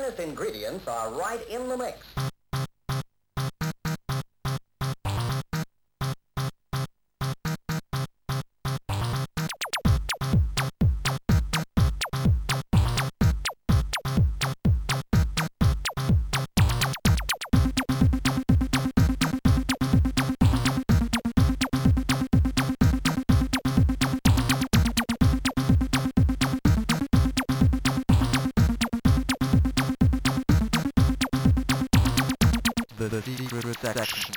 finest ingredients are right in the mix. The secret section.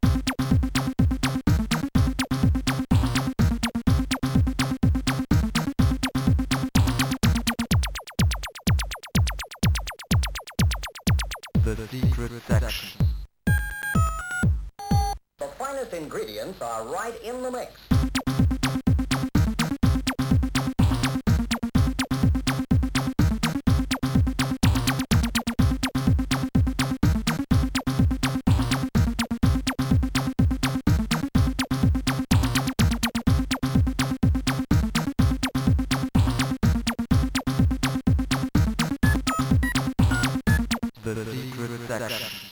The secret section. The finest ingredients are right in the mix. The secret section.